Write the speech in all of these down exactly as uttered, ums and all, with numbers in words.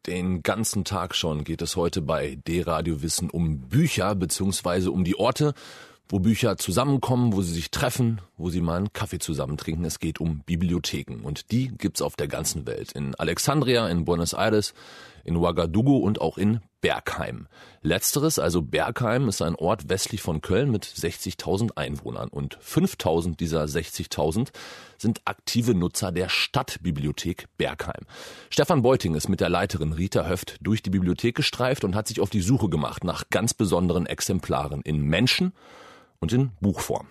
Den ganzen Tag schon geht es heute bei D-Radio Wissen um Bücher beziehungsweise um die Orte, wo Bücher zusammenkommen, wo sie sich treffen, wo sie mal einen Kaffee zusammen trinken. Es geht um Bibliotheken und die gibt's auf der ganzen Welt. In Alexandria, in Buenos Aires, in Ouagadougou und auch in Bergheim. Letzteres, also Bergheim, ist ein Ort westlich von Köln mit sechzigtausend Einwohnern und fünftausend dieser sechzigtausend sind aktive Nutzer der Stadtbibliothek Bergheim. Stefan Beuting ist mit der Leiterin Rita Höft durch die Bibliothek gestreift und hat sich auf die Suche gemacht nach ganz besonderen Exemplaren in Menschen- und in Buchform.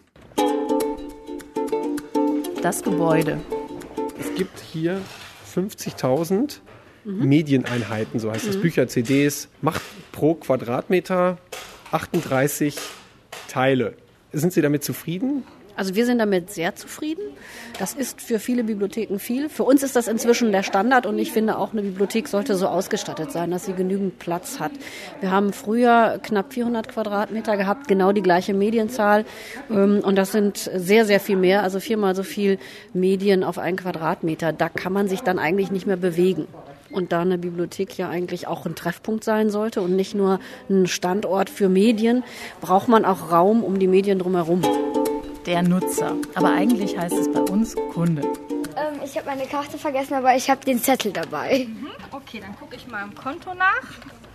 Das Gebäude. Es gibt hier fünfzigtausend mhm. Medieneinheiten, so heißt mhm. das, Bücher, C Ds, macht pro Quadratmeter achtunddreißig Teile. Sind Sie damit zufrieden? Also wir sind damit sehr zufrieden. Das ist für viele Bibliotheken viel. Für uns ist das inzwischen der Standard und ich finde auch, eine Bibliothek sollte so ausgestattet sein, dass sie genügend Platz hat. Wir haben früher knapp vierhundert Quadratmeter gehabt, genau die gleiche Medienzahl und das sind sehr, sehr viel mehr, also viermal so viel Medien auf einen Quadratmeter. Da kann man sich dann eigentlich nicht mehr bewegen. Und da eine Bibliothek ja eigentlich auch ein Treffpunkt sein sollte und nicht nur ein Standort für Medien, braucht man auch Raum um die Medien drumherum. Der Nutzer. Aber eigentlich heißt es bei uns Kunde. Ähm, ich habe meine Karte vergessen, aber ich habe den Zettel dabei. Mhm, okay, dann gucke ich mal im Konto nach.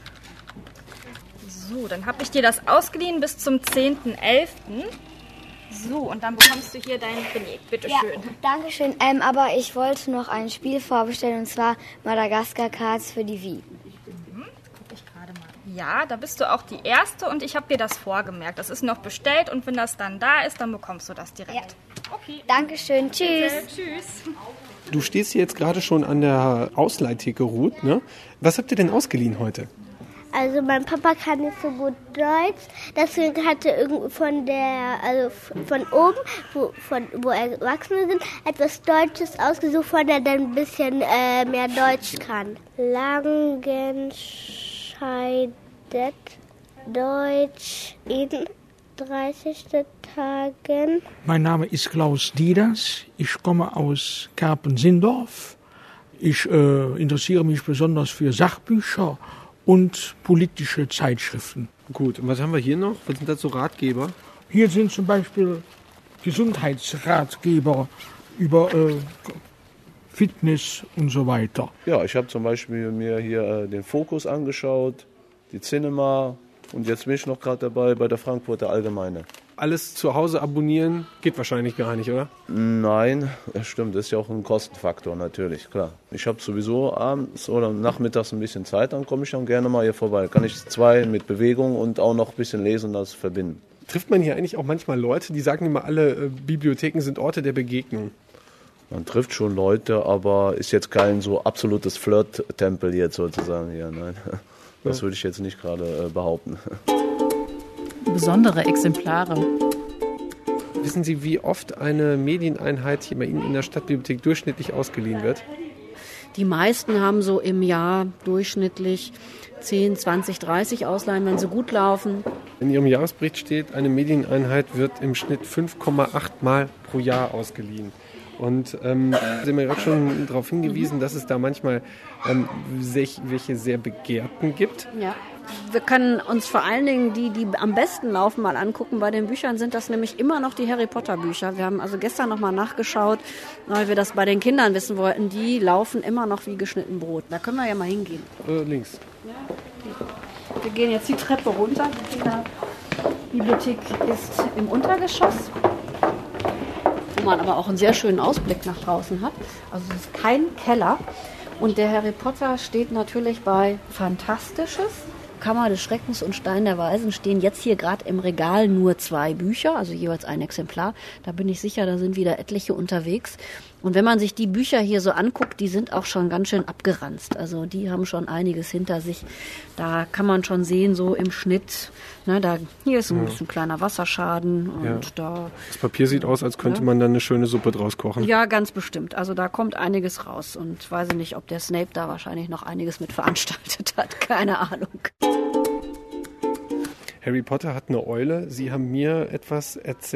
So, dann habe ich dir das ausgeliehen bis zum zehnten elften So, und dann bekommst du hier deinen Beleg. Bitte ja, schön. Danke schön. Ähm, aber ich wollte noch ein Spiel vorbestellen, und zwar Madagaskar Cards für die Wii. Ja, da bist du auch die Erste und ich habe dir das vorgemerkt. Das ist noch bestellt und wenn das dann da ist, dann bekommst du das direkt. Ja. Okay. Dankeschön. Tschüss. Bitte. Tschüss. Du stehst hier jetzt gerade schon an der Ausleihtheke, Ruth, ne? Was habt ihr denn ausgeliehen heute? Also mein Papa kann nicht so gut Deutsch, deswegen hat er irgendwie von der, also von oben, wo, von, wo Erwachsene sind, etwas Deutsches ausgesucht, von der dann ein bisschen äh, mehr Deutsch kann. Langenscheidet Deutsch in dreißig Tagen. Mein Name ist Klaus Dieders. Ich komme aus Kerpen-Sindorf. Ich äh, interessiere mich besonders für Sachbücher und politische Zeitschriften. Gut, und was haben wir hier noch? Was sind das so Ratgeber? Hier sind zum Beispiel Gesundheitsratgeber über äh, Fitness und so weiter. Ja, ich habe zum Beispiel mir hier äh, den Fokus angeschaut, die Cinema und jetzt bin ich noch gerade dabei bei der Frankfurter Allgemeine. Alles zu Hause abonnieren geht wahrscheinlich gar nicht, oder? Nein, das stimmt, das ist ja auch ein Kostenfaktor natürlich, klar. Ich habe sowieso abends oder nachmittags ein bisschen Zeit, dann komme ich dann gerne mal hier vorbei. Kann ich zwei mit Bewegung und auch noch ein bisschen lesen und das verbinden. Trifft man hier eigentlich auch manchmal Leute, die sagen immer, alle äh, Bibliotheken sind Orte der Begegnung? Man trifft schon Leute, aber ist jetzt kein so absolutes Flirt-Tempel jetzt sozusagen hier, nein. Das würde ich jetzt nicht gerade äh, behaupten. Besondere Exemplare. Wissen Sie, wie oft eine Medieneinheit hier bei Ihnen in der Stadtbibliothek durchschnittlich ausgeliehen wird? Die meisten haben so im Jahr durchschnittlich zehn, zwanzig, dreißig Ausleihen, wenn sie gut laufen. In Ihrem Jahresbericht steht, eine Medieneinheit wird im Schnitt fünf Komma acht Mal pro Jahr ausgeliehen. Und ähm, Sie haben ja gerade schon darauf hingewiesen, dass es da manchmal ähm, sech, welche sehr begehrten gibt. Ja. Wir können uns vor allen Dingen die, die am besten laufen, mal angucken. Bei den Büchern sind das nämlich immer noch die Harry Potter Bücher. Wir haben also gestern noch mal nachgeschaut, weil wir das bei den Kindern wissen wollten. Die laufen immer noch wie geschnitten Brot. Da können wir ja mal hingehen. Äh, links. Ja, wir gehen jetzt die Treppe runter. Die Bibliothek ist im Untergeschoss, wo man aber auch einen sehr schönen Ausblick nach draußen hat. Also es ist kein Keller. Und der Harry Potter steht natürlich bei Fantastisches. Kammer des Schreckens und Stein der Weisen stehen jetzt hier gerade im Regal nur zwei Bücher, also jeweils ein Exemplar. Da bin ich sicher, da sind wieder etliche unterwegs. Und wenn man sich die Bücher hier so anguckt, die sind auch schon ganz schön abgeranzt. Also die haben schon einiges hinter sich. Da kann man schon sehen, so im Schnitt, ne, da hier ist ein ja. bisschen kleiner Wasserschaden. Und ja. da, das Papier sieht aus, als könnte ja. man dann eine schöne Suppe draus kochen. Ja, ganz bestimmt. Also da kommt einiges raus. Und weiß ich nicht, ob der Snape da wahrscheinlich noch einiges mit veranstaltet hat. Keine Ahnung. Harry Potter hat eine Eule. Sie haben mir etwas erzählt,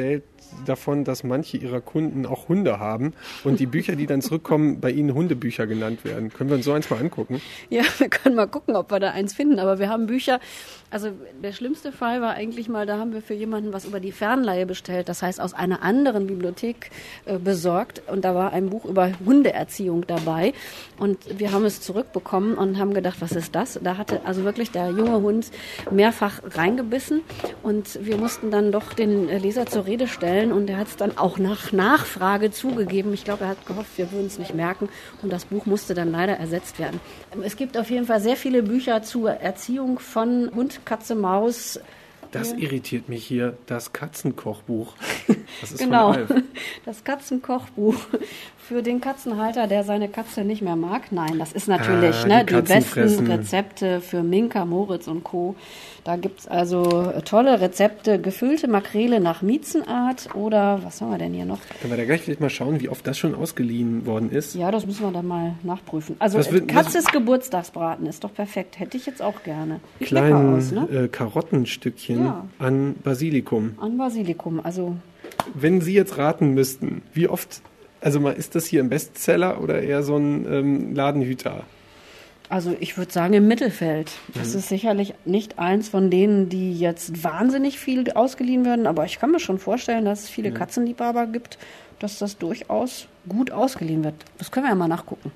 davon, dass manche ihrer Kunden auch Hunde haben und die Bücher, die dann zurückkommen, bei ihnen Hundebücher genannt werden. Können wir uns so eins mal angucken? Ja, wir können mal gucken, ob wir da eins finden. Aber wir haben Bücher, also der schlimmste Fall war eigentlich mal, da haben wir für jemanden was über die Fernleihe bestellt, das heißt aus einer anderen Bibliothek äh, besorgt. Und da war ein Buch über Hundeerziehung dabei. Und wir haben es zurückbekommen und haben gedacht, was ist das? Da hatte also wirklich der junge Hund mehrfach reingebissen. Und wir mussten dann doch den Leser zur Rede stellen. Und er hat es dann auch nach Nachfrage zugegeben. Ich glaube, er hat gehofft, wir würden es nicht merken. Und das Buch musste dann leider ersetzt werden. Es gibt auf jeden Fall sehr viele Bücher zur Erziehung von Hund, Katze, Maus. Das irritiert mich hier, das Katzenkochbuch. Das ist genau, von Alf. Das Katzenkochbuch für den Katzenhalter, der seine Katze nicht mehr mag. Nein, das ist natürlich ah, ne, die, die besten Rezepte für Minka, Moritz und Co. Da gibt's also tolle Rezepte, gefüllte Makrele nach Miezenart oder was haben wir denn hier noch? Können wir da gleich vielleicht mal schauen, wie oft das schon ausgeliehen worden ist? Ja, das müssen wir dann mal nachprüfen. Also wird, Katzes Geburtstagsbraten ist doch perfekt. Hätte ich jetzt auch gerne. Sieht kleinen aus, ne? äh, Karottenstückchen ja. an Basilikum. An Basilikum, also... Wenn Sie jetzt raten müssten, wie oft, also mal, ist das hier ein Bestseller oder eher so ein ähm, Ladenhüter? Also ich würde sagen im Mittelfeld. Das mhm. ist sicherlich nicht eins von denen, die jetzt wahnsinnig viel ausgeliehen werden, aber ich kann mir schon vorstellen, dass es viele mhm. Katzenliebhaber gibt, dass das durchaus gut ausgeliehen wird. Das können wir ja mal nachgucken.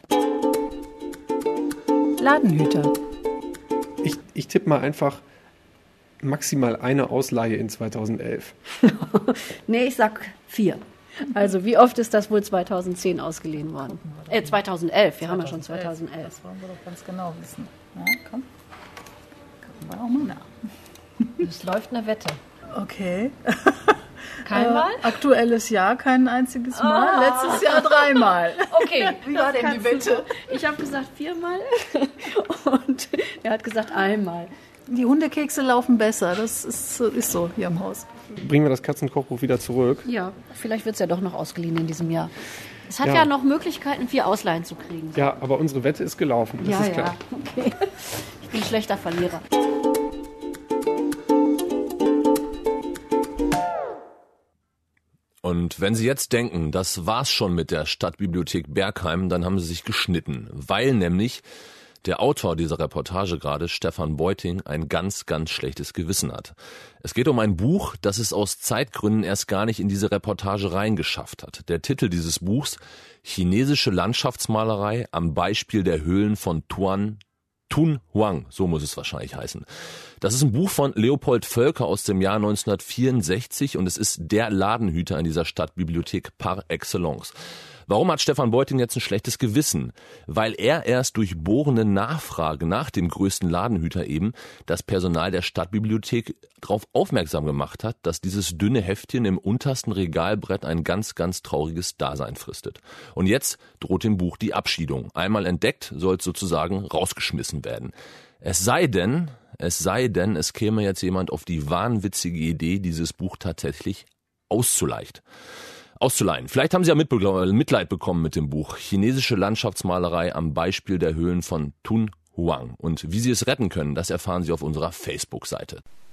Ladenhüter. Ich, ich tippe mal einfach maximal eine Ausleihe in zweitausendelf. Nee, ich sag vier. Also wie oft ist das wohl zweitausendzehn ausgeliehen worden? Äh, zweitausendelf, wir haben ja schon zweitausendelf. Das wollen wir doch ganz genau wissen. Ja, komm. Gucken wir auch mal nach. Es läuft eine Wette. Okay. Kein Mal? Äh, aktuelles Jahr kein einziges Mal, ah. letztes Jahr dreimal. Okay, wie war denn die Wette? Ich habe gesagt viermal und er hat gesagt einmal. Die Hundekekse laufen besser, das ist, ist so hier im Haus. Bringen wir das Katzenkochbuch wieder zurück? Ja, vielleicht wird es ja doch noch ausgeliehen in diesem Jahr. Es hat ja, ja noch Möglichkeiten, vier Ausleihen zu kriegen. Ja, aber unsere Wette ist gelaufen, das ja, ist klar. Ja, okay. Ich bin ein schlechter Verlierer. Und wenn Sie jetzt denken, das war's schon mit der Stadtbibliothek Bergheim, dann haben Sie sich geschnitten, weil nämlich der Autor dieser Reportage gerade, Stefan Beuting, ein ganz, ganz schlechtes Gewissen hat. Es geht um ein Buch, das es aus Zeitgründen erst gar nicht in diese Reportage reingeschafft hat. Der Titel dieses Buchs, Chinesische Landschaftsmalerei am Beispiel der Höhlen von Tuan, Tun Huang, so muss es wahrscheinlich heißen. Das ist ein Buch von Leopold Völker aus dem Jahr neunzehnhundertvierundsechzig und es ist der Ladenhüter in dieser Stadtbibliothek par excellence. Warum hat Stefan Beuting jetzt ein schlechtes Gewissen? Weil er erst durch bohrende Nachfrage nach dem größten Ladenhüter eben das Personal der Stadtbibliothek darauf aufmerksam gemacht hat, dass dieses dünne Heftchen im untersten Regalbrett ein ganz, ganz trauriges Dasein fristet. Und jetzt droht dem Buch die Abschiedung. Einmal entdeckt, soll es sozusagen rausgeschmissen werden. Es sei denn, es sei denn, es käme jetzt jemand auf die wahnwitzige Idee, dieses Buch tatsächlich auszuleihen. Auszuleihen. Vielleicht haben Sie ja Mitleid bekommen mit dem Buch Chinesische Landschaftsmalerei am Beispiel der Höhlen von Tun Huang. Und wie Sie es retten können, das erfahren Sie auf unserer Facebook-Seite.